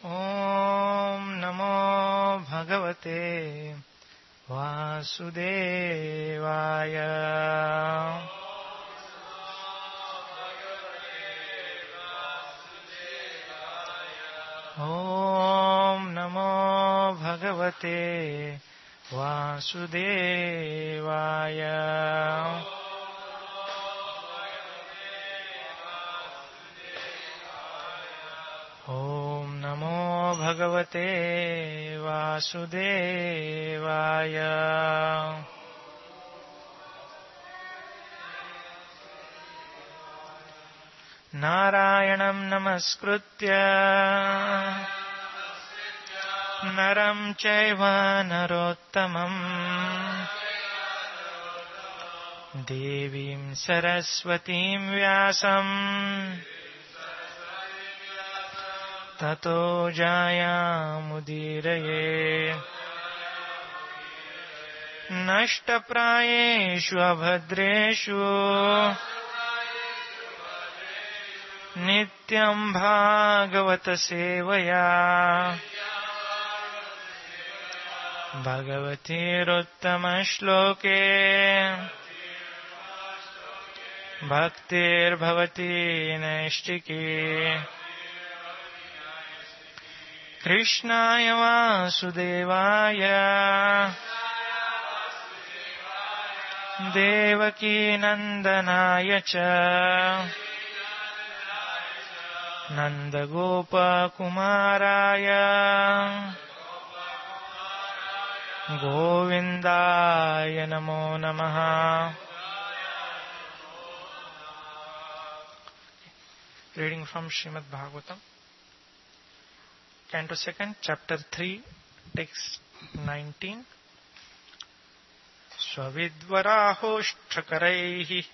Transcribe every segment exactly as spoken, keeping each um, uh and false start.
ॐ नमो भगवते वासुदेवाय। ॐ नमो भगवते वासुदेवाय। ॐ नमो भगवते वासुदेवाय। नारायणं नमस्कृत्य नरं चैव नरोत्तमं देवीं सरस्वतीं व्यासं ततो जायामुदीरये। नष्टप्रायेषु अभद्रेषु नित्यं भागवत सेवया भगवतीरुत्तमश्लोके भक्तिर्भवति नैष्टिकी। कृष्णाय वासुदेवाय देवकीनन्दनाय च नन्दगोपकुमाराय गोविन्दाय नमो नमः। Reading from Srimad Bhagavatam, Canto second, Chapter three, Text nineteen. Swavidvarahoshtrakaraihi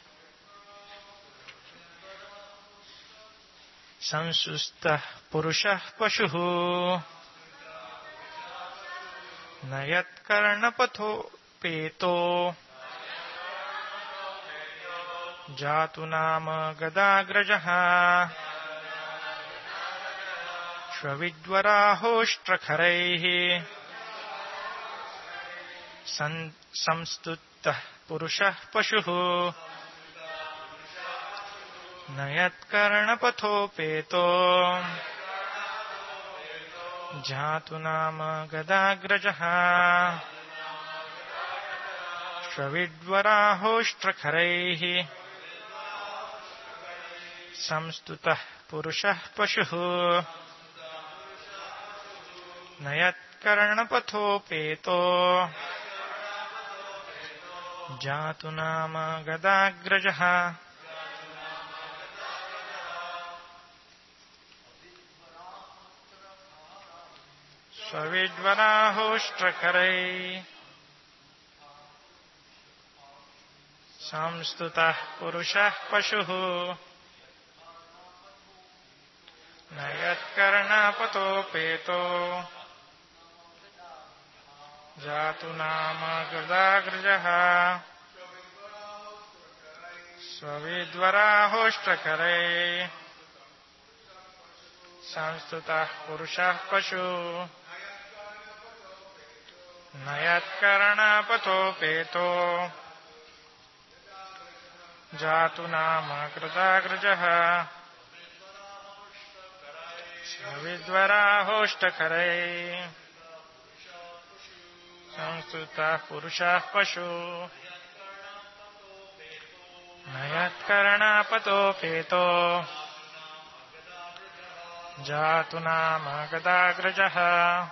samsustah purushah pashuhu nayat karnapatho peto jatu nama gadagrajaha Shvavidvarahoshtrakaraihi samstuttah purushah pashuhu nayat karnapatho peto jatu nama gadagrajaha Shvavidvarahoshtrakaraihi samstutah purushah pashuhu nayat karnapatho peto jatu nama gadagrajaha. Swavidvarahoshtrakaraihi samstutah purushah pashuhu nayat karnapatho peto jatu nama gadagrajaha. Swavidvarahoshtrakaraihi samstutah purushah pashuhu nayat karnapatho peto jatu nama gadagrajaha. Swavidvarahoshtrakaraihi samstutah purushah pashuhu nayat karnapatho peto jatu nama gadagrajaha.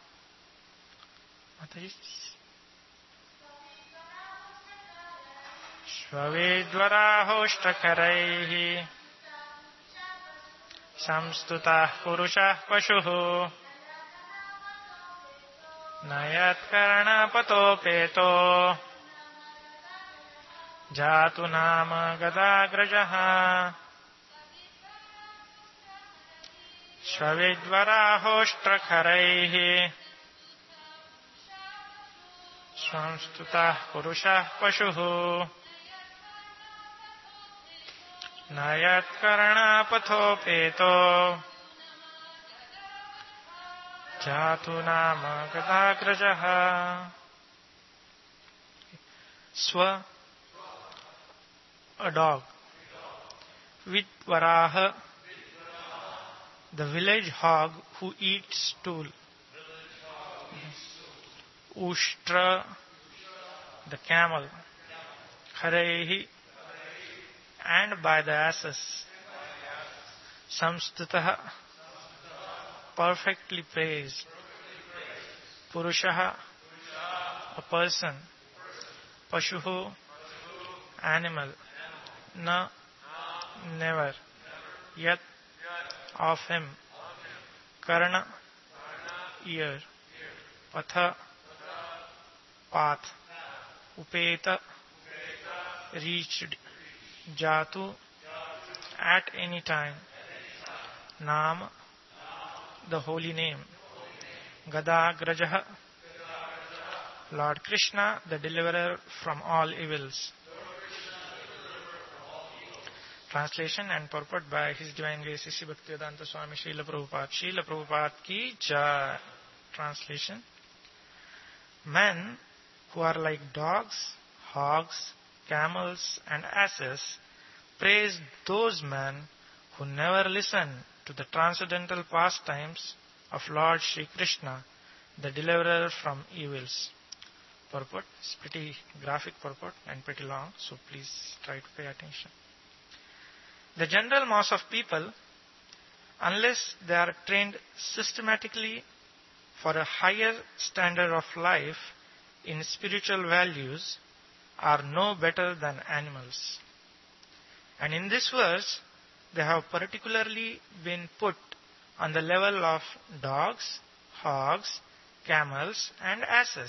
Swavidvarahoshtrakaraihi samstutah purushah pashuhu nayat karnapatho peto jatu nama gadagrajaha. Swavidvarahoshtrakaraihi samstutah purushah pashuhu nayat karnapatho peto Jatu nama Gadagrajaha. Swa, a dog. Vidvaraha, the village hog who eats stool. Ushtra, the camel. Harehi, and by the asses. Samstutaha, perfectly praised. Purushaha, a person. Pashuhu, animal. Na, never. Yat, of him. Karna, ear. Patha, path. Upeta, reached. Jatu, at any time. Nam, the holy name. Gadagrajaha, Lord Krishna, the deliverer from all evils. Translation and purport by His Divine Grace Sri Bhaktivedanta Swami Srila Prabhupada. Srila Prabhupada ki Jai. Translation. Men who are like dogs, hogs, camels and asses praise those men who never listen to the transcendental pastimes of Lord Sri Krishna, the deliverer from evils. Purport. It's pretty graphic purport and pretty long, so please try to pay attention. The general mass of people, unless they are trained systematically for a higher standard of life in spiritual values, are no better than animals. And in this verse, they have particularly been put on the level of dogs, hogs, camels and asses.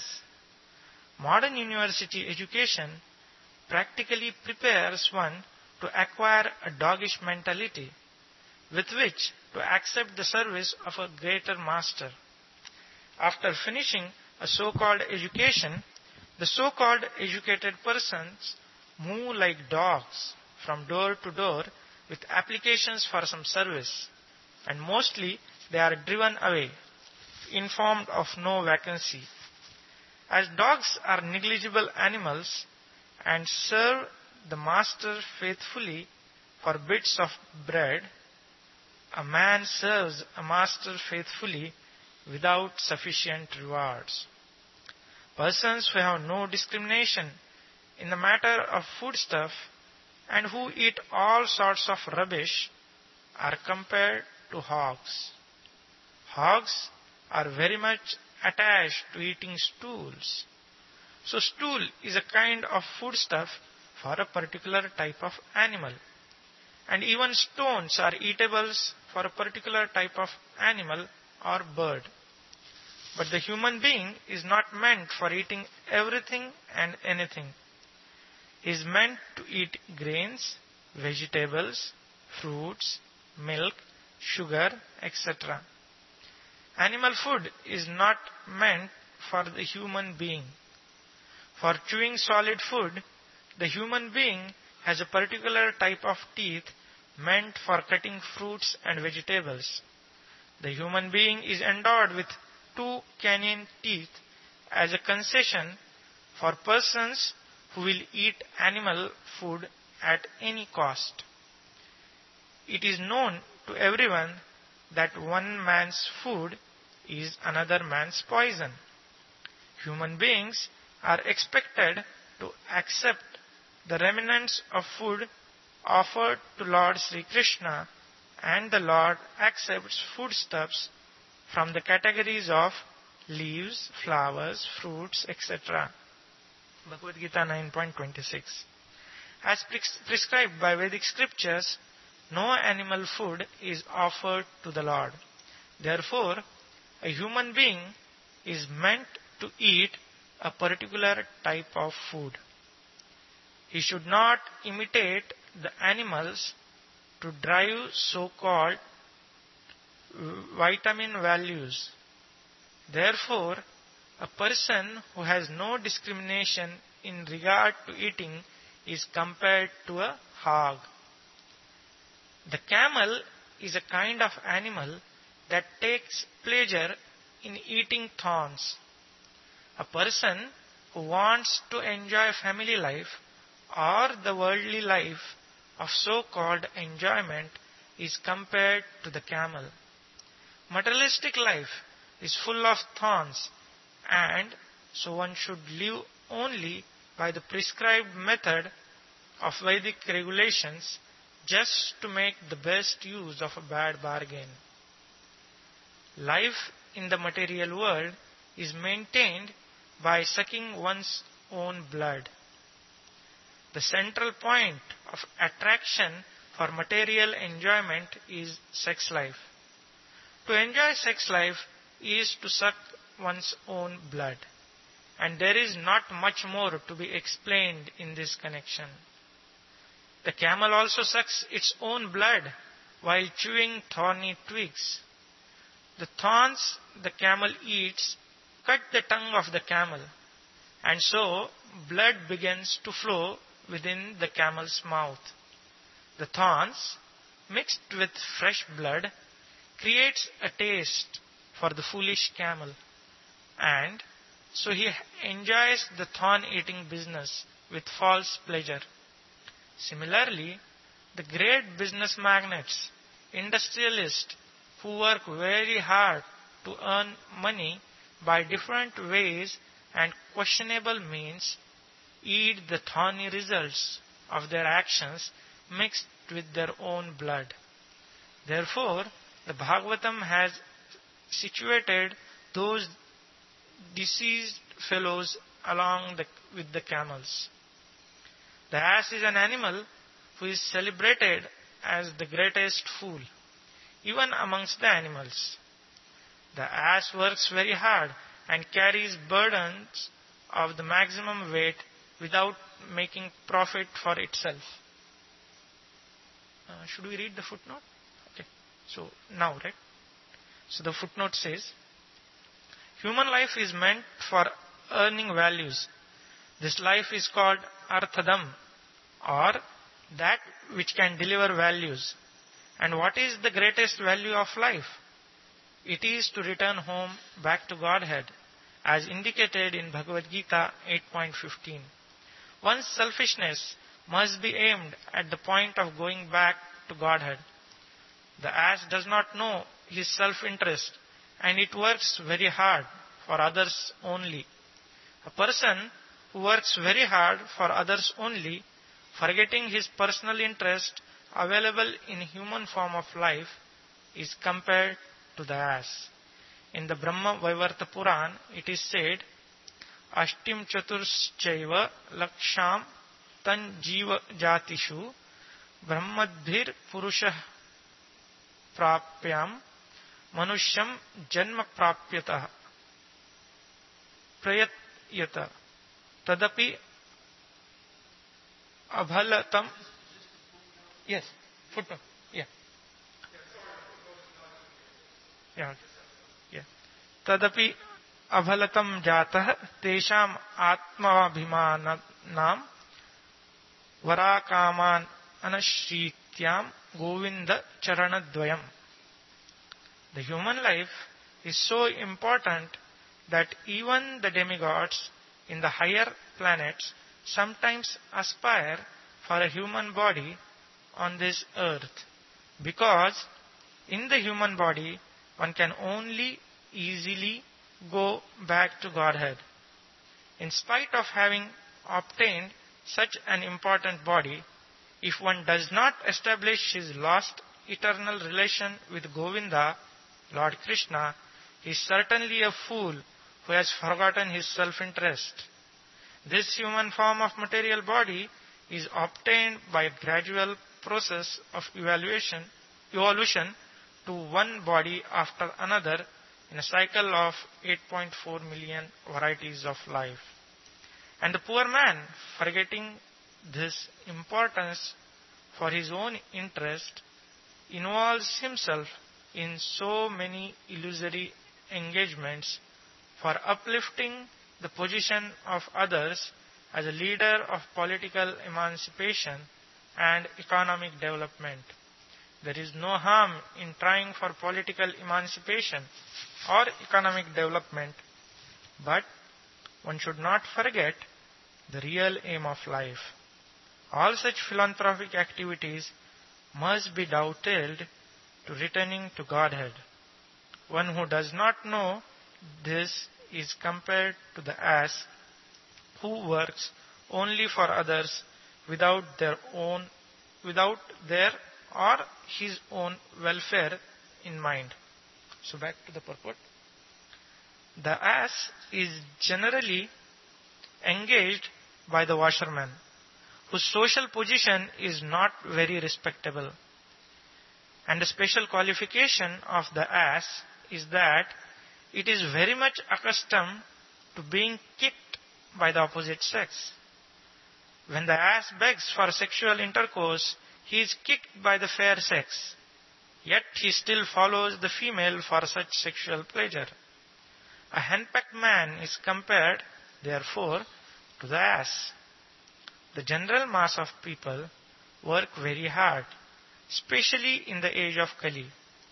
Modern university education practically prepares one to acquire a doggish mentality with which to accept the service of a greater master. After finishing a so-called education, the so-called educated persons move like dogs from door to door with applications for some service, and mostly they are driven away, informed of no vacancy. As dogs are negligible animals and serve the master faithfully for bits of bread, a man serves a master faithfully without sufficient rewards. Persons who have no discrimination in the matter of foodstuff and who eat all sorts of rubbish are compared to hogs. Hogs are very much attached to eating stools. So stool is a kind of foodstuff for a particular type of animal. And even stones are eatables for a particular type of animal or bird. But the human being is not meant for eating everything and anything. He is meant to eat grains, vegetables, fruits, milk, sugar, et cetera. Animal food is not meant for the human being. For chewing solid food, the human being has a particular type of teeth meant for cutting fruits and vegetables. The human being is endowed with two canine teeth as a concession for persons who will eat animal food at any cost. It is known to everyone that one man's food is another man's poison. Human beings are expected to accept the remnants of food offered to Lord Sri Krishna, and the Lord accepts foodstuffs from the categories of leaves, flowers, fruits, et cetera. Bhagavad Gita nine point twenty-six. As pres- prescribed by Vedic scriptures, no animal food is offered to the Lord. Therefore, a human being is meant to eat a particular type of food. He should not imitate the animals to drive so-called vitamin values. Therefore, a person who has no discrimination in regard to eating is compared to a hog. The camel is a kind of animal that takes pleasure in eating thorns. A person who wants to enjoy family life or the worldly life of so-called enjoyment is compared to the camel. Materialistic life is full of thorns, and so one should live only by the prescribed method of Vedic regulations just to make the best use of a bad bargain. Life in the material world is maintained by sucking one's own blood. The central point of attraction for material enjoyment is sex life. To enjoy sex life is to suck one's own blood, and there is not much more to be explained in this connection. The camel also sucks its own blood while chewing thorny twigs. The thorns the camel eats cut the tongue of the camel, and so blood begins to flow within the camel's mouth. The thorns, mixed with fresh blood, creates a taste for the foolish camel, and so he enjoys the thorn-eating business with false pleasure. Similarly, the great business magnates, industrialists who work very hard to earn money by different ways and questionable means, eat the thorny results of their actions mixed with their own blood. Therefore, the Bhagavatam has situated those diseased fellows along the, with the camels. The ass is an animal who is celebrated as the greatest fool, even amongst the animals. The ass works very hard and carries burdens of the maximum weight without making profit for itself. Uh, should we read the footnote? Okay. So now, right? So the footnote says, human life is meant for earning values. This life is called arthadam, or that which can deliver values. And what is the greatest value of life? It is to return home back to Godhead, as indicated in Bhagavad Gita eight point fifteen. One's selfishness must be aimed at the point of going back to Godhead. The ass does not know his self-interest, and it works very hard for others only. A person who works very hard for others only, forgetting his personal interest available in human form of life, is compared to the ass. In the Brahma Vaivarta Puran, it is said, Ashtim Chaturschaiva Laksham Tan Jiva Jatishu Brahmadbhir Purushah Prapyam Manusham Janma Prapyatah Prayatyata Tadapi Abhalatam. Yes, footnote. Yeah. Yeah. Yeah. Tadapi Abhalatam Jatah Tesham Atmabhimanam Varakaman Anashrityam Govinda Charanadvayam. The human life is so important that even the demigods in the higher planets sometimes aspire for a human body on this earth, because in the human body one can only easily go back to Godhead. In spite of having obtained such an important body, if one does not establish his lost eternal relation with Govinda, Lord Krishna, he is certainly a fool who has forgotten his self-interest. This human form of material body is obtained by a gradual process of evaluation, evolution to one body after another in a cycle of eight point four million varieties of life. And the poor man, forgetting this importance for his own interest, involves himself in so many illusory engagements for uplifting the position of others as a leader of political emancipation and economic development. there is no harm in trying for political emancipation or economic development, but one should not forget the real aim of life. All such philanthropic activities must be dovetailed to returning to Godhead. One who does not know this is compared to the ass who works only for others without their own, without their or his own welfare in mind. So back to the purport. The ass is generally engaged by the washerman, whose social position is not very respectable. And the special qualification of the ass is that it is very much accustomed to being kicked by the opposite sex. When the ass begs for sexual intercourse, he is kicked by the fair sex. Yet he still follows the female for such sexual pleasure. A henpecked man is compared, therefore, to the ass. The general mass of people work very hard, especially in the age of Kali.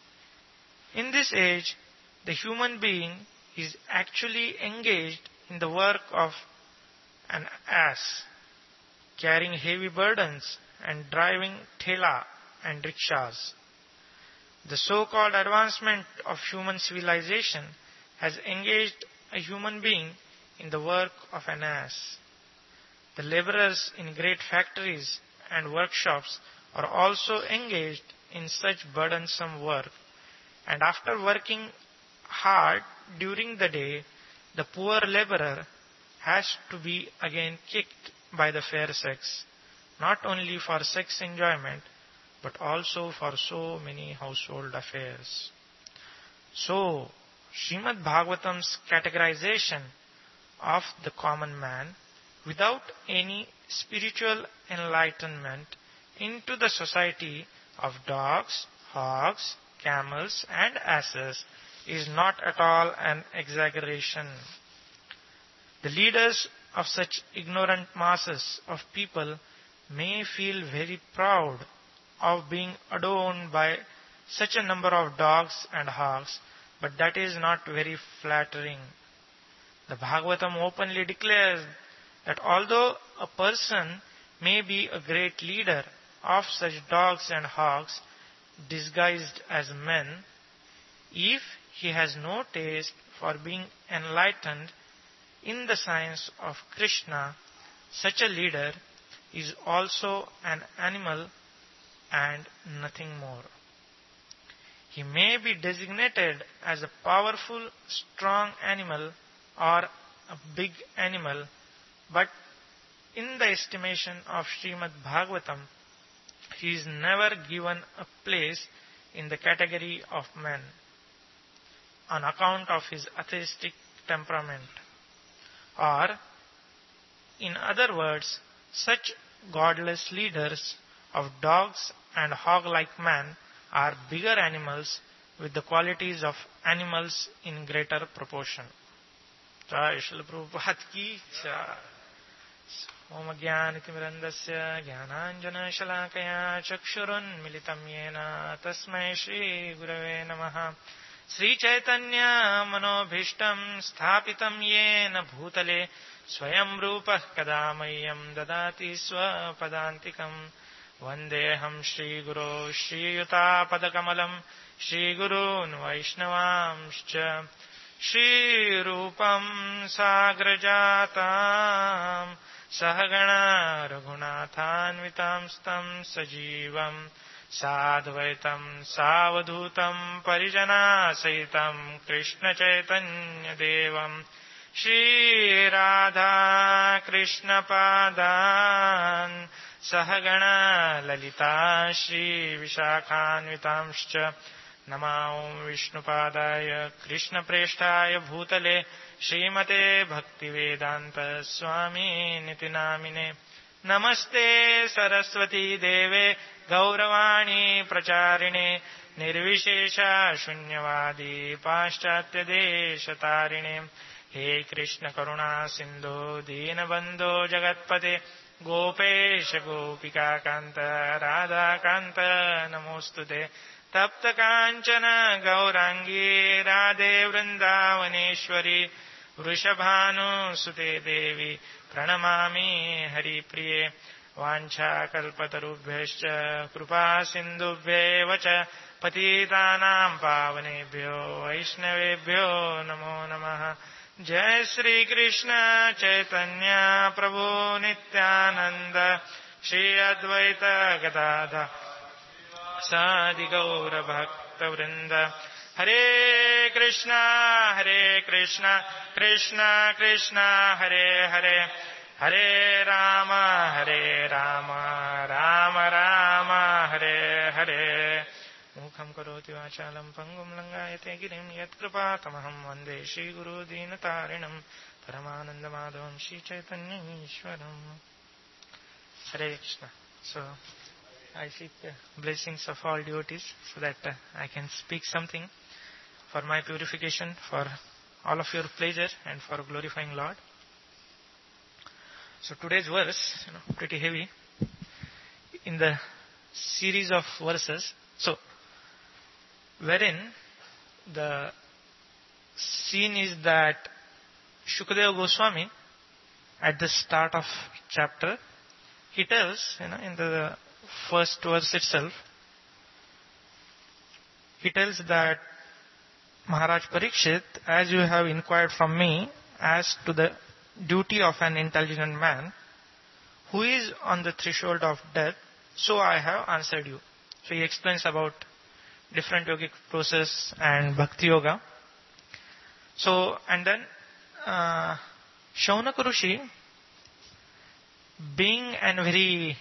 In this age, the human being is actually engaged in the work of an ass, carrying heavy burdens and driving thela and rickshaws. The so-called advancement of human civilization has engaged a human being in the work of an ass. The laborers in great factories and workshops are also engaged in such burdensome work, and after working hard during the day, the poor laborer has to be again kicked by the fair sex, not only for sex enjoyment, but also for so many household affairs. So, Srimad Bhagavatam's categorization of the common man without any spiritual enlightenment into the society of dogs, hogs, camels and asses is not at all an exaggeration. The leaders of such ignorant masses of people may feel very proud of being adorned by such a number of dogs and hogs, but that is not very flattering. The Bhagavatam openly declares that although a person may be a great leader of such dogs and hogs disguised as men, if he has no taste for being enlightened in the science of Krishna, such a leader is also an animal and nothing more. He may be designated as a powerful, strong animal or a big animal, but in the estimation of Srimad Bhagavatam, he is never given a place in the category of man on account of his atheistic temperament. Or, in other words, such godless leaders of dogs and hog-like man are bigger animals with the qualities of animals in greater proportion. Jai Srila Prabhupada ki jai. Om Jnanitimirandasya Jnananjana Shalakaya Chakshurun Militam Yena Tasmai Shri Gurave Namaha. Sri Chaitanya Manobhishtam Sthapitam Yena Bhutale Swayam Rupa Kadamayam Dadati Swapadantikam. Vandeham Shri Guru Shri Yuta Padakamalam Shri Gurun Vaishnavamscha Shri Rupam Sagrajatam Sahagana Raghunathanvitam Stam Sajivam Sadvaitam Savadhutam Parijana Sahitam Krishna Chaitanya Devam Shri Radha Krishna Padan Sahagana Lalita Shri Vishakhanvitamscha Namaum Vishnupadaya Krishna Preshtaya Bhutale Srimate Bhaktivedanta Swami Nitinamine Namaste Saraswati Deve Gauravani Pracharine Nirvishesha Shunyavadi Paschatya Deshatarine He Krishna Karuna Sindhu Deenabandho Jagatpate Gopesh गोपिकाकान्त Radhakant नमोस्तुते तप्त काञ्चन गौराङ्गी राधे वृन्दावनेश्वरी वृषभानुसुते देवी प्रणमामि हरिप्रिये वाञ्छाकल्पतरुभ्यश्च कृपा सिन्धुभ्येव च पतितानां पावनेभ्यो वैष्णवेभ्यो नमो नमः। जय श्री कृष्ण चैतन्य प्रभु नित्यानंद श्री अद्वैत गदाधर सादि गौर भक्त वृंद। हरे कृष्णा हरे कृष्णा कृष्णा कृष्णा हरे हरे हरे राम हरे राम राम राम हरे हरे। मुखं करोति वाचालं पंगुं लंघयते गिरिं यत्कृपातमहं वन्दे श्रीगुरो दीनतारिणं परमानन्दमाधवं श्रीचैतन्यईश्वरम्। Hare Krishna. So I seek the blessings of all devotees so that uh, I can speak something for my purification, for all of your pleasure and for glorifying Lord. So today's verse, you know, pretty heavy in the series of verses. So wherein the scene is that Shukadeva Goswami at the start of chapter, he tells, you know, in the first verse itself, he tells that Maharaj Parikshit, as you have inquired from me as to the duty of an intelligent man who is on the threshold of death, so I have answered you. So he explains about different yogic process and bhakti yoga. So, and then uh, Shaunaka Rishi, being a very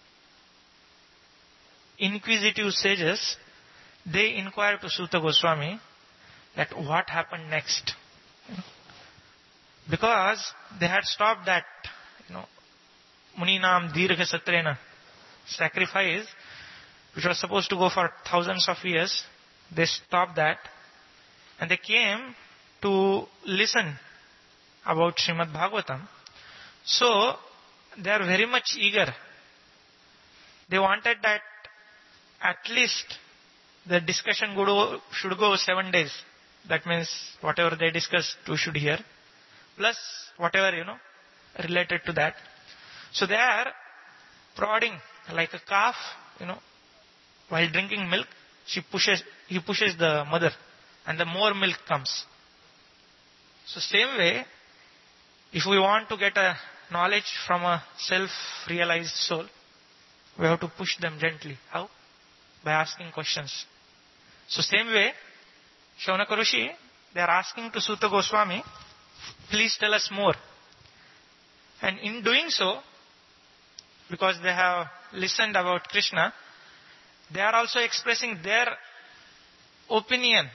inquisitive sages, they inquire to Suta Goswami that what happened next. You know, because they had stopped that, you know, Muninam Dirgha Satrena sacrifice, which was supposed to go for thousands of years. They stopped that and they came to listen about Srimad Bhagavatam. So they are very much eager. They wanted that at least the discussion should go seven days. That means whatever they discussed, we should hear. Plus whatever, you know, related to that. So they are prodding like a calf, you know, while drinking milk, she pushes, he pushes the mother and the more milk comes. So same way, if we want to get a knowledge from a self-realized soul, we have to push them gently. How? By asking questions. So same way, Shaunaka Rishi, they are asking to Suta Goswami, please tell us more. And in doing so, because they have listened about Krishna, they are also expressing their opinion.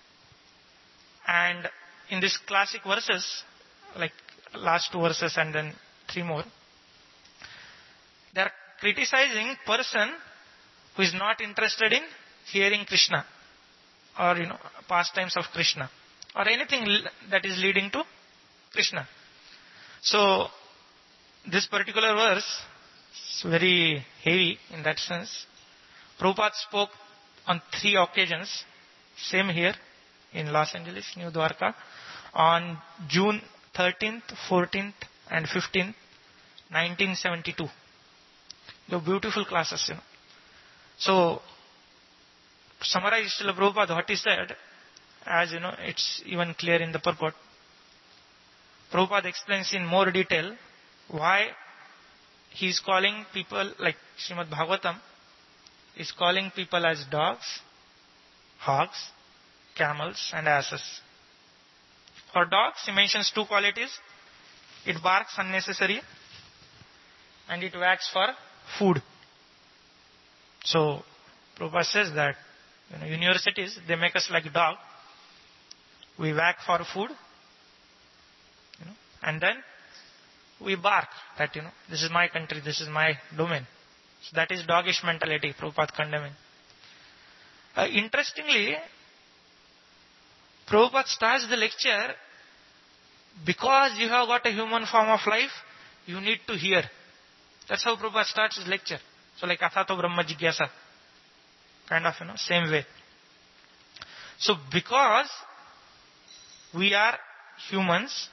And in these classic verses, like last two verses and then three more, they are criticizing person who is not interested in hearing Krishna or, you know, pastimes of Krishna or anything that is leading to Krishna. So this particular verse is very heavy in that sense. Prabhupada spoke on three occasions, same here in Los Angeles, New Dwarka, on June thirteenth, fourteenth and fifteenth, nineteen seventy-two. The beautiful classes, you know. So, to summarize Srila Prabhupada, what he said, as you know, it's even clear in the purport. Prabhupada explains in more detail why he is calling people, like Srimad Bhagavatam, is calling people as dogs, hogs, camels and asses. For dogs, he mentions two qualities. It barks unnecessary and it wags for food. So, Prabhupada says that, you know, universities, they make us like dog. We wag for food, you know, and then we bark that, you know, this is my country, this is my domain. So that is doggish mentality, Prabhupada condemning. Uh, interestingly, Prabhupada starts the lecture, because you have got a human form of life, you need to hear. That's how Prabhupada starts his lecture. So like Athato Brahma Jigyasa. Kind of, you know, same way. So because we are humans,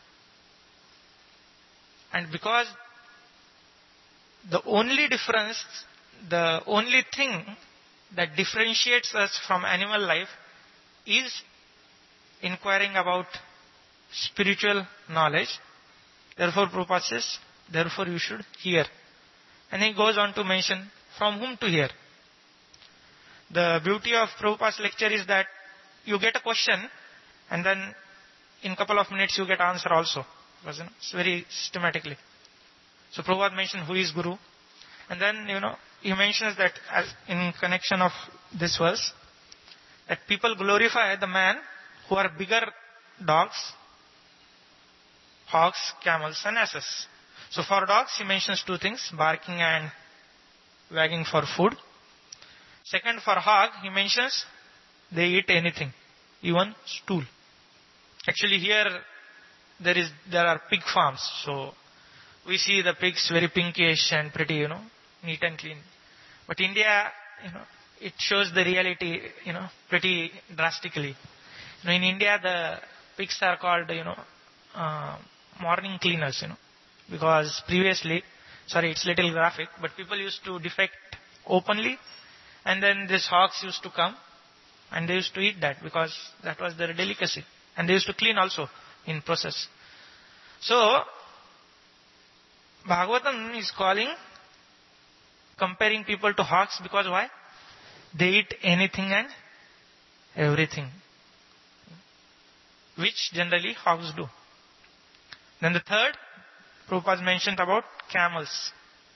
and because the only difference, the only thing that differentiates us from animal life is inquiring about spiritual knowledge. Therefore Prabhupada says, therefore you should hear. And he goes on to mention from whom to hear. The beauty of Prabhupada's lecture is that you get a question and then in a couple of minutes you get answer also. It's very systematically. So Prabhupada mentioned who is Guru. And then, you know, he mentions that as in connection of this verse, that people glorify the man who are bigger dogs, hogs, camels and asses. So for dogs he mentions two things, barking and wagging for food. Second, for hog he mentions they eat anything, even stool. Actually here there is there are pig farms, so we see the pigs very pinkish and pretty, you know, neat and clean. But India, you know, it shows the reality, you know, pretty drastically. You know, in India the pigs are called, you know, uh, morning cleaners, you know, because previously, sorry, it's little graphic, but people used to defect openly, and then these hogs used to come, and they used to eat that because that was their delicacy, and they used to clean also in process. So Bhagavatam is calling, comparing people to hogs because why? They eat anything and everything, which generally hogs do. Then the third, Prabhupada mentioned about camels.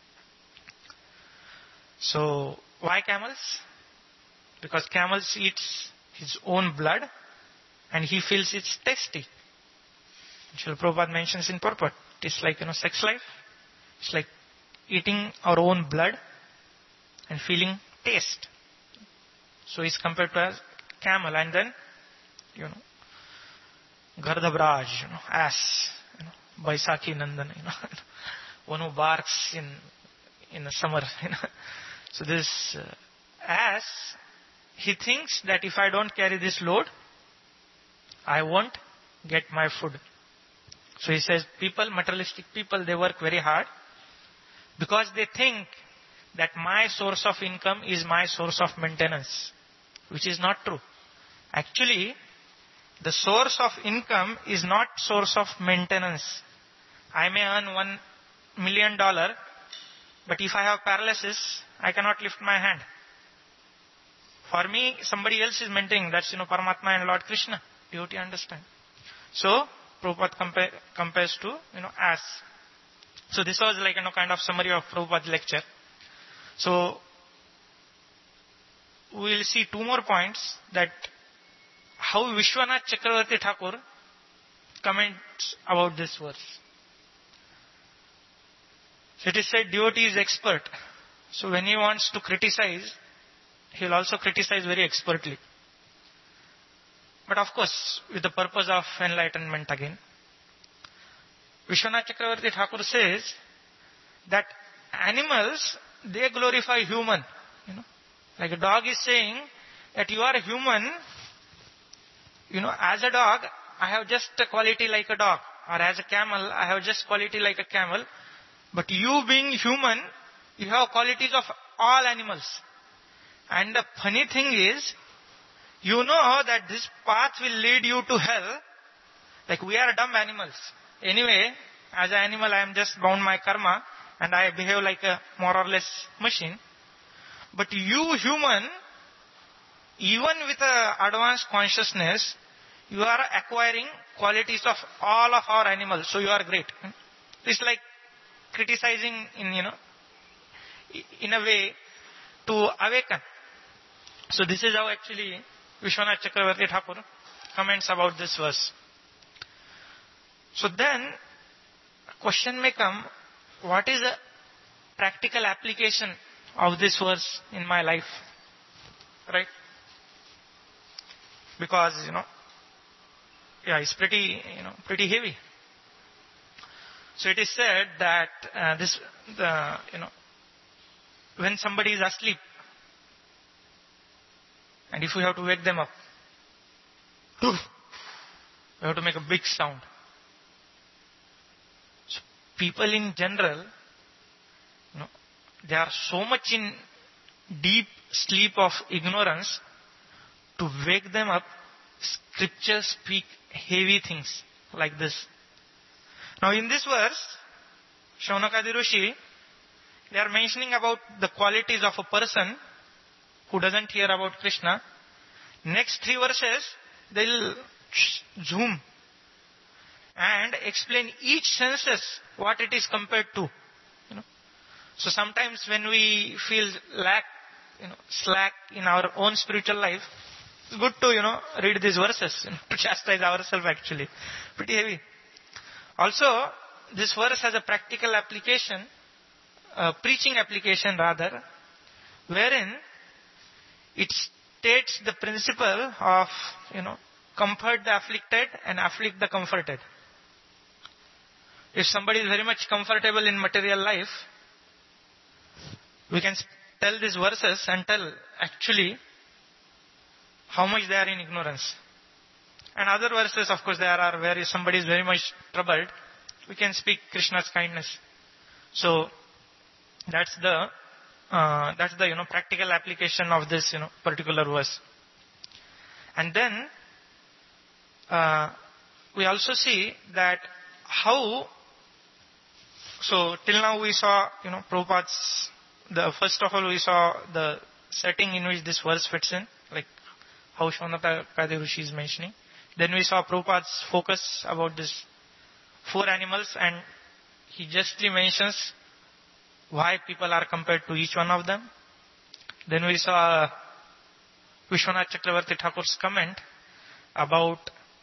So why camels? Because camels eats his own blood and he feels it's tasty. Srila Prabhupada mentions in purport, it's like, you know, sex life. It's like eating our own blood and feeling taste. So he's compared to a camel, and then, you know, Gardhabraj, you know, ass, you know, Baisakhi Nandan, you know, one who barks in in the summer, you know. So this uh, ass, he thinks that if I don't carry this load, I won't get my food. So he says, people, materialistic people, they work very hard because they think that my source of income is my source of maintenance, which is not true. Actually, the source of income is not source of maintenance. I may earn one million dollar, but if I have paralysis, I cannot lift my hand. For me, somebody else is maintaining. That's, you know, Paramatma and Lord Krishna. Do you understand? So, Prabhupada compare, compares to, you know, ass. So this was like, you know, kind of summary of Prabhupada's lecture. So, we will see two more points, that how Vishwanath Chakravarti Thakur comments about this verse. So it is said devotee is expert. So when he wants to criticize, he will also criticize very expertly. But of course, with the purpose of enlightenment again. Vishwanath Chakravarti Thakur says that animals, they glorify human. You know, like a dog is saying that you are a human, you know, as a dog, I have just a quality like a dog. Or as a camel, I have just quality like a camel. But you being human, you have qualities of all animals. And the funny thing is, you know that this path will lead you to hell. Like we are dumb animals. Anyway, as an animal I am just bound my karma and I behave like a more or less machine. But you human, even with a advanced consciousness, you are acquiring qualities of all of our animals. So you are great. It's like criticizing in, you know, in a way to awaken. So this is how actually Vishwanath Chakravarti Thakur comments about this verse. So then, a question may come, what is the practical application of this verse in my life? Right? Because, you know, yeah, it's pretty, you know, pretty heavy. So it is said that uh, this, the, you know, when somebody is asleep, and if we have to wake them up, we have to make a big sound. So people in general, you know, they are so much in deep sleep of ignorance. To wake them up, scriptures speak heavy things like this. Now in this verse, Shaunakadi Rishi, they are mentioning about the qualities of a person who doesn't hear about Krishna. Next three verses, they will zoom and explain each senses what it is compared to. You know. So sometimes when we feel lack, you know, slack in our own spiritual life, it's good to, you know, read these verses, you know, to chastise ourselves actually. Pretty heavy. Also, this verse has a practical application, a preaching application rather, wherein it states the principle of, you know, comfort the afflicted and afflict the comforted. If somebody is very much comfortable in material life, we can tell these verses and tell actually how much they are in ignorance. And other verses, of course, there are where somebody is very much troubled, we can speak Krishna's kindness. So that's the uh, that's the you know practical application of this you know particular verse. And then uh, we also see that how. So till now we saw you know Prabhupada's. The first of all we saw the setting in which this verse fits in, like how Shaunakadi Rishi is mentioning. Then we saw Prabhupada's focus about this four animals, and he justly mentions why people are compared to each one of them. Then we saw Vishwanath Chakravarti Thakur's comment about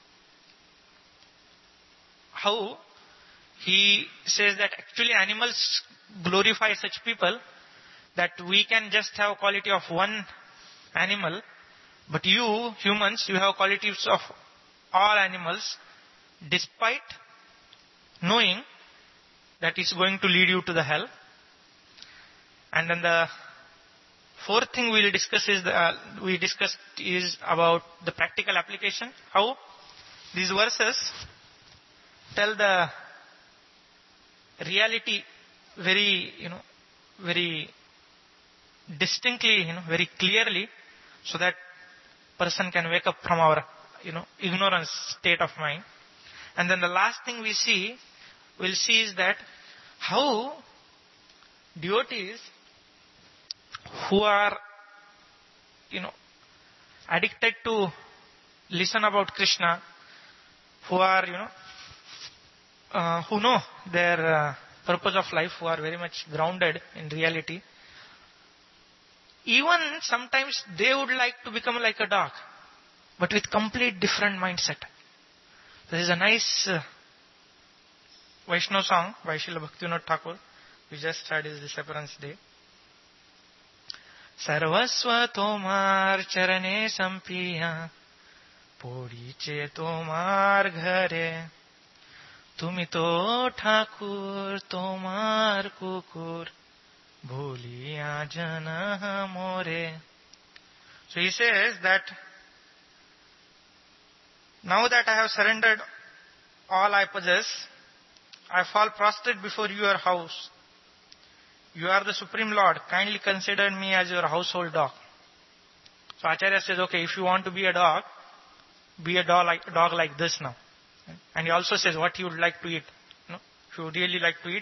how he says that actually animals glorify such people that we can just have quality of one animal, but you humans, you have qualities of all animals, despite knowing that it's going to lead you to the hell. And then the fourth thing we'll discuss is the, uh, we discussed is about the practical application. How these verses tell the reality very, you know, very distinctly, you know, very clearly, so that person can wake up from our, you know, ignorance state of mind. And then the last thing we see, we'll see is that how devotees who are, you know, addicted to listen about Krishna, who are, you know, uh, who know their uh, purpose of life, who are very much grounded in reality, even sometimes they would like to become like a dog, but with complete different mindset. There is a nice uh, Vaishnava song by Srila Bhaktivinoda Thakur. We just had his disappearance day. Sarvasva tomar charane sampiya, podiche tomar ghare, tumi to Thakur tomar kukur, bholiya jana more. So he says that now that I have surrendered all I possess, I fall prostrate before your house. You are the Supreme Lord. Kindly consider me as your household dog. So Acharya says, okay, if you want to be a dog, be a dog like, a dog like this now. And he also says what you would like to eat. You know, if you would really like to eat.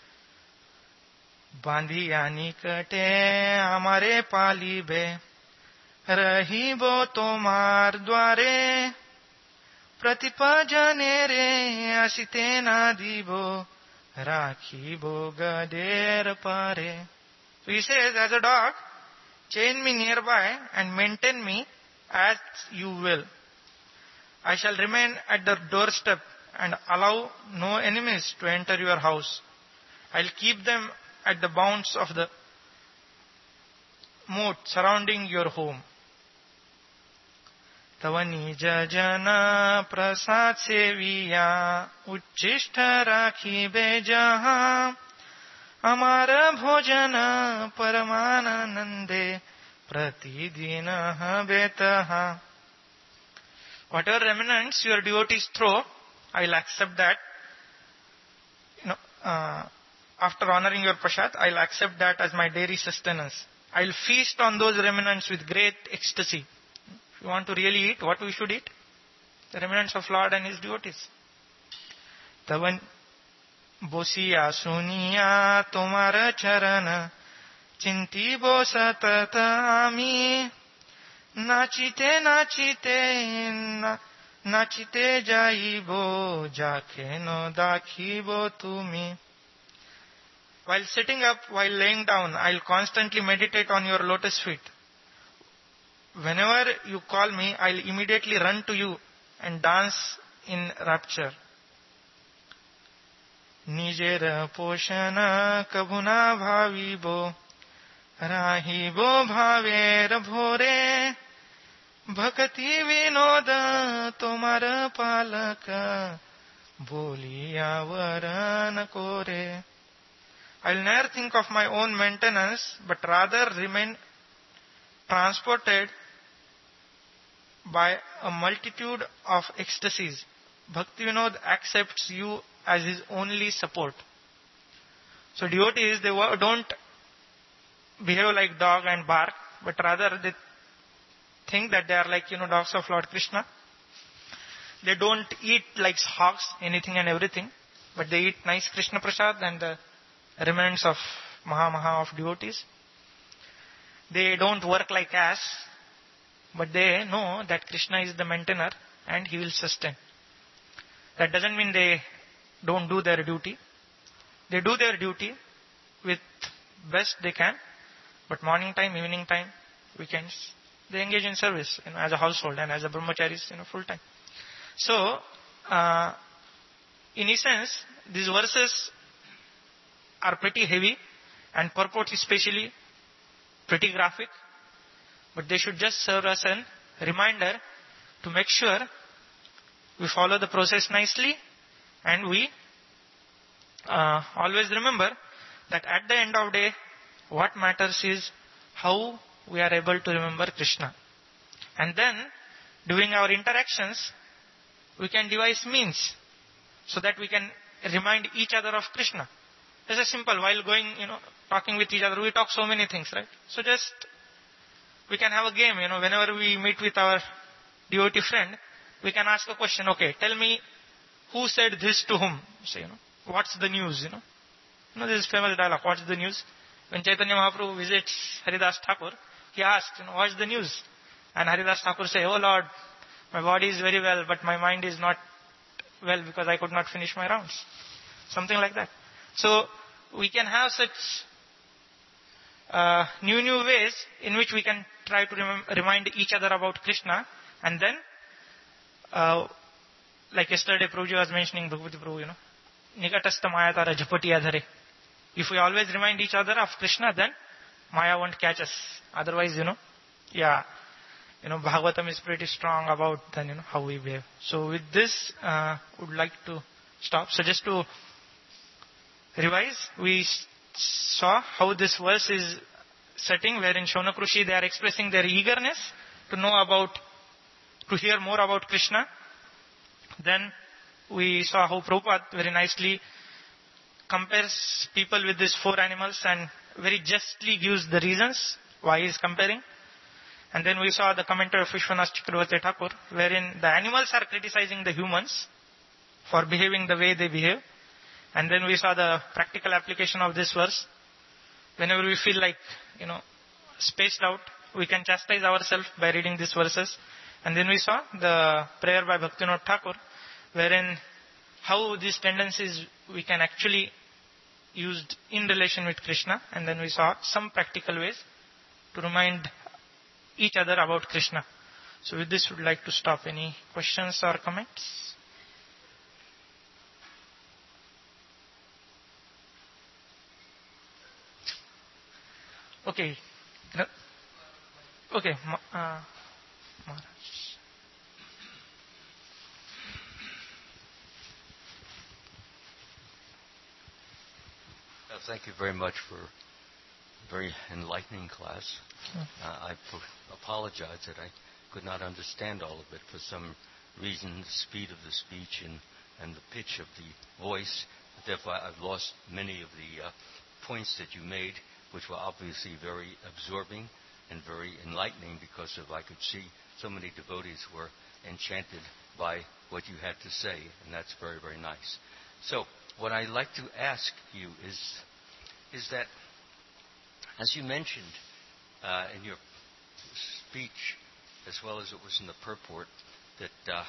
Bandhiya nikate amare palibe, rahibo tomar dware, pratipajane re asitena dibo, rakhibo gader pare. So he says, as a dog, chain me nearby and maintain me as you will. I shall remain at the doorstep and allow no enemies to enter your house. I'll keep them at the bounds of the moat surrounding your home. तव निज जन प्रसाद सेविया उच्चिष्ट राखिबे जहाँ अमार भोजन परमानंदे प्रतिदिन बेतहा. Whatever remnants your devotees throw, I will accept that. You know, uh, after honoring your prasad, I will accept that as my daily sustenance. I will feast on those remnants with great ecstasy. If you want to really eat, what we should eat? The remnants of Lord and His devotees. Tavan bosiya suniya tomar charan chinti bo satatami nachite nachite nachite jaibo jake no dakhibo tumi. While sitting up, while laying down, I will constantly meditate on your lotus feet. Whenever you call me, I will immediately run to you and dance in rapture. Nijer poshana kabuna bhavibo rahibo bhaver bhore bhakti vinoda tomar palaka boliya varan kore. I will never think of my own maintenance, but rather remain transported by a multitude of ecstasies. Bhakti Vinod accepts you as his only support. So devotees, they don't behave like dog and bark, but rather they think that they are like, you know, dogs of Lord Krishna. They don't eat like hogs, anything and everything, but they eat nice Krishna Prasad and the remnants of Maha Maha of devotees. They don't work like ass, but they know that Krishna is the maintainer and He will sustain. That doesn't mean they don't do their duty. They do their duty with best they can, but morning time, evening time, weekends, they engage in service, you know, as a household and as a brahmacharis, you know, full time. So, uh, in essence, these verses are pretty heavy and purport especially pretty graphic, but they should just serve as a reminder to make sure we follow the process nicely and we uh, always remember that at the end of the day, what matters is how we are able to remember Krishna. And then, during our interactions, we can devise means so that we can remind each other of Krishna. It's a simple, while going, you know, talking with each other, we talk so many things, right? So just, we can have a game, you know, whenever we meet with our devotee friend, we can ask a question, okay, tell me who said this to whom? Say, you know, what's the news, you know? You know, this is famous dialogue, what's the news? When Chaitanya Mahaprabhu visits Haridas Thakur, he asks, you know, what's the news? And Haridas Thakur say, oh Lord, my body is very well, but my mind is not well because I could not finish my rounds. Something like that. So, we can have such uh, new, new ways in which we can try to rem- remind each other about Krishna. And then, uh, like yesterday Prabhuji was mentioning, Bhagavati Prabhu, you know, Nikatastha Mayatara Japati Adhare. If we always remind each other of Krishna, then Maya won't catch us. Otherwise, you know, yeah, you know, Bhagavatam is pretty strong about then, you know, how we behave. So with this, uh, would like to stop. So just to revise, we saw how this verse is setting, wherein Shaunakrushi, they are expressing their eagerness to know about, to hear more about Krishna. Then we saw how Prabhupada very nicely compares people with these four animals and very justly gives the reasons why he is comparing. And then we saw the commentary of Vishwanath Chakravarti Thakur, wherein the animals are criticizing the humans for behaving the way they behave. And then we saw the practical application of this verse. Whenever we feel like, you know, spaced out, we can chastise ourselves by reading these verses. And then we saw the prayer by Bhaktivinoda Thakur, wherein how these tendencies we can actually use in relation with Krishna. And then we saw some practical ways to remind each other about Krishna. So with this, we would like to stop. Any questions or comments? Okay. Okay. Uh, Maharaj. thank you very much for a very enlightening class. Hmm. Uh, I pro- apologize that I could not understand all of it for some reason, the speed of the speech and, and the pitch of the voice. Therefore, I've lost many of the uh, points that you made, which were obviously very absorbing and very enlightening, because of I could see so many devotees were enchanted by what you had to say, and that's very, very nice. So, what I'd like to ask you is, is that, as you mentioned uh, in your speech, as well as it was in the purport, that uh,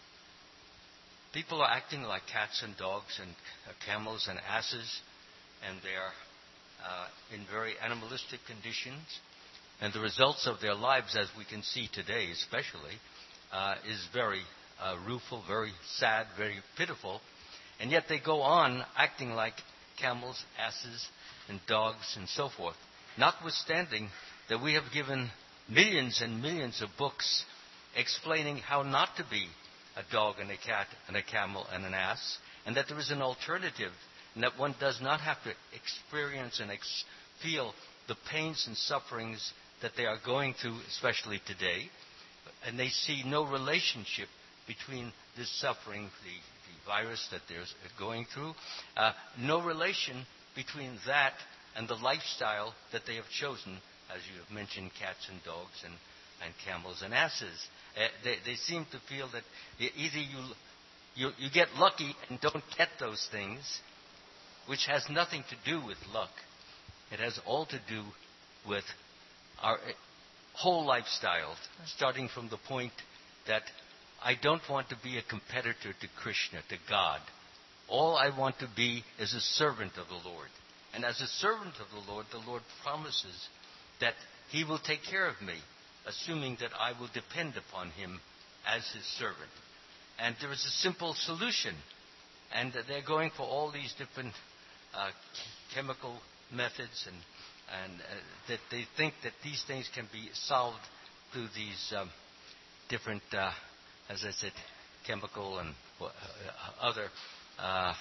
people are acting like cats and dogs and uh, camels and asses, and they are uh, in very animalistic conditions. And the results of their lives, as we can see today especially, uh, is very uh, rueful, very sad, very pitiful. And yet they go on acting like camels, asses, and dogs, and so forth. Notwithstanding that we have given millions and millions of books explaining how not to be a dog and a cat and a camel and an ass, and that there is an alternative, and that one does not have to experience and ex- feel the pains and sufferings that they are going through, especially today. And they see no relationship between this suffering, the, the virus that they're going through, uh, no relation between that and the lifestyle that they have chosen, as you have mentioned, cats and dogs and, and camels and asses. Uh, they, they seem to feel that either you, you you get lucky and don't get those things, which has nothing to do with luck. It has all to do with our whole lifestyle, starting from the point that I don't want to be a competitor to Krishna, to God. All I want to be is a servant of the Lord. And as a servant of the Lord, the Lord promises that He will take care of me, assuming that I will depend upon Him as His servant. And there is a simple solution. And they're going for all these different uh, chemical methods, and, and uh, that they think that these things can be solved through these um, different, uh, as I said, chemical and uh, other uh,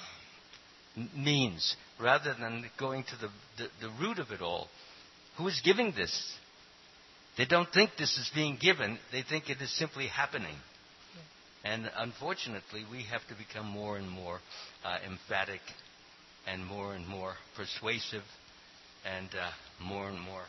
means, rather than going to the, the, the root of it all. Who is giving this? They don't think this is being given. They think it is simply happening. Yeah. And unfortunately, we have to become more and more uh, emphatic and more and more persuasive and uh, more and more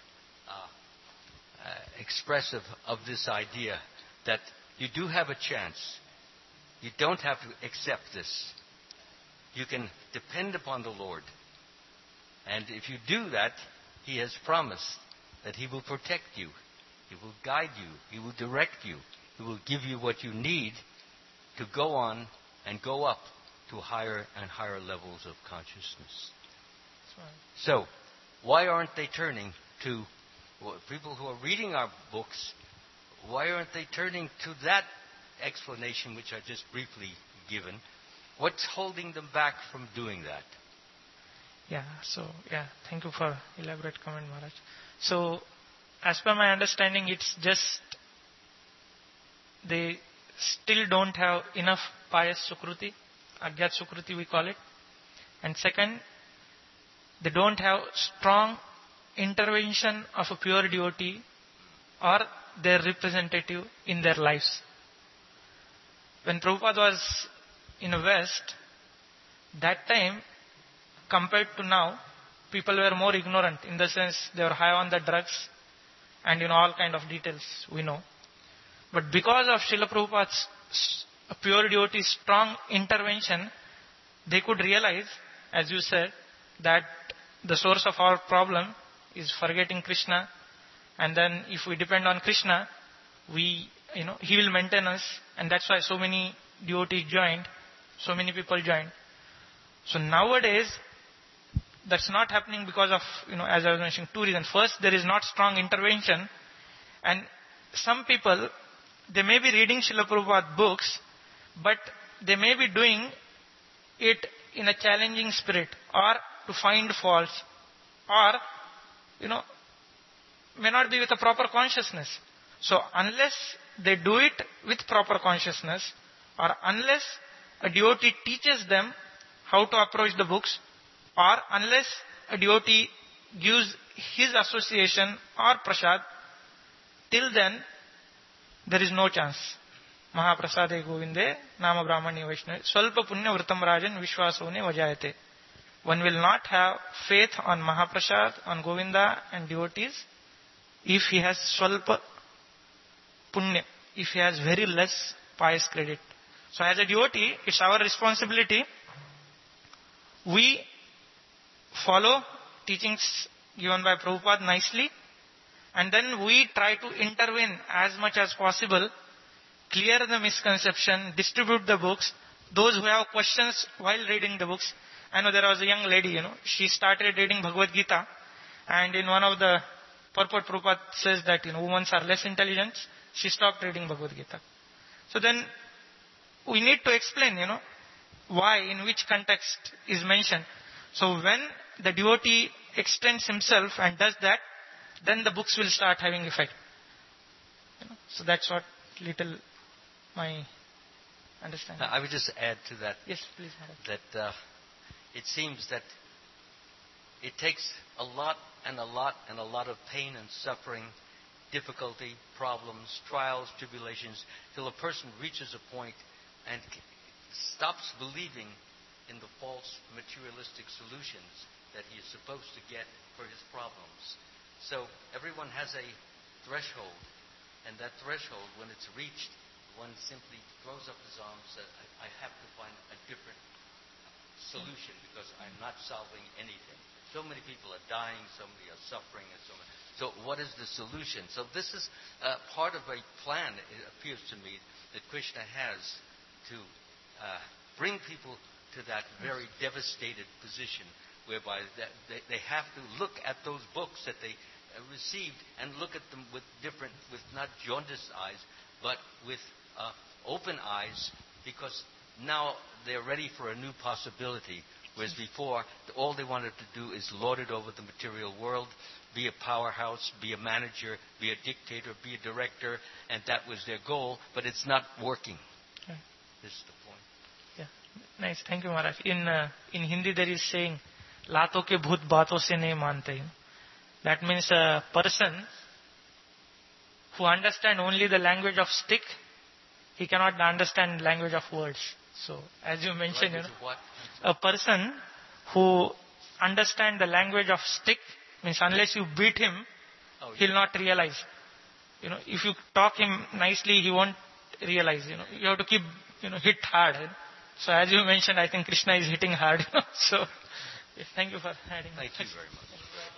uh, uh, expressive of this idea that you do have a chance. You don't have to accept this. You can depend upon the Lord. And if you do that, He has promised that He will protect you. He will guide you. He will direct you. He will give you what you need to go on and go up to higher and higher levels of consciousness. Right. So, why aren't they turning to well, people who are reading our books? Why aren't they turning to that explanation which I just briefly given? What's holding them back from doing that? Yeah, so, yeah, thank you for elaborate comment, Maharaj. So, as per my understanding, it's just they still don't have enough pious sukruti, agyat sukruti we call it. And second, they don't have strong intervention of a pure devotee or their representative in their lives. When Prabhupada was in the West, that time, compared to now, people were more ignorant, in the sense they were high on the drugs and in all kind of details we know. But because of Srila Prabhupada's pure devotee's strong intervention, they could realize, as you said, that the source of our problem is forgetting Krishna, and then if we depend on Krishna, we, you know, He will maintain us, and that's why so many devotees joined, so many people joined. So nowadays, that's not happening because of, you know, as I was mentioning, two reasons. First, there is not strong intervention, and some people, they may be reading Srila Prabhupada books, but they may be doing it in a challenging spirit, or to find faults, or, you know, may not be with a proper consciousness. So unless they do it with proper consciousness, or unless a devotee teaches them how to approach the books, or unless a devotee gives his association or prasad, till then there is no chance. Mahaprasade Govinde Nama Brahmani Vaishnava Swalpa Punya Vritam Rajan Vishwasone Vajayate. One will not have faith on Mahaprasad, on Govinda and devotees if he has Swalpa Punya, if he has very less pious credit. So as a devotee, it's our responsibility. We follow teachings given by Prabhupada nicely, and then we try to intervene as much as possible, clear the misconception, distribute the books. Those who have questions while reading the books. I know there was a young lady, you know, she started reading Bhagavad Gita, and in one of the purport Prabhupada says that, you know, women are less intelligent. She stopped reading Bhagavad Gita. So then we need to explain, you know, why, in which context is mentioned. So when the devotee extends himself and does that, then the books will start having effect. You know? So that's what little my understanding. I would just add to that. Yes, please, Maharaj. That uh, it seems that it takes a lot and a lot and a lot of pain and suffering, difficulty, problems, trials, tribulations, till a person reaches a point and stops believing in the false materialistic solutions that he is supposed to get for his problems. So everyone has a threshold, and that threshold, when it's reached, one simply throws up his arms and says, I, I have to find a different solution because I'm not solving anything. So many people are dying, so many are suffering, and so many. So what is the solution? So this is uh, part of a plan, it appears to me, that Krishna has to uh, bring people to that very devastated position whereby they, they have to look at those books that they uh, received and look at them with different, with not jaundiced eyes, but with uh, open eyes, because now they're ready for a new possibility. Whereas before, all they wanted to do is lord it over the material world, be a powerhouse, be a manager, be a dictator, be a director, and that was their goal, but it's not working. Okay. This is the point. Yeah, nice. Thank you, Maharaj. In uh, in Hindi there is saying, "Lato ke bhut baaton se nahi mante." That means a person who understands only the language of stick, he cannot understand language of words. So, as you mentioned, you know, a person who understands the language of stick means unless you beat him, oh, yeah. he'll not realize. You know, if you talk him nicely, he won't realize. You know, you have to keep, you know, hit hard. You know? So, as you mentioned, I think Krishna is hitting hard. You know? So, yes, thank you for adding. Thank you very much.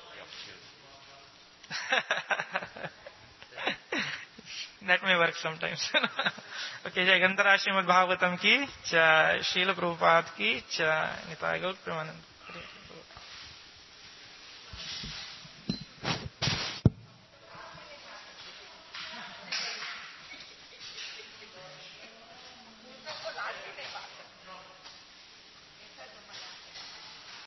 That may work sometimes. Okay, Jai Gandhara Srimad Bhagavatam ki, Jai Srila Prabhupada ki, Jai Nitai Gaur Premanand.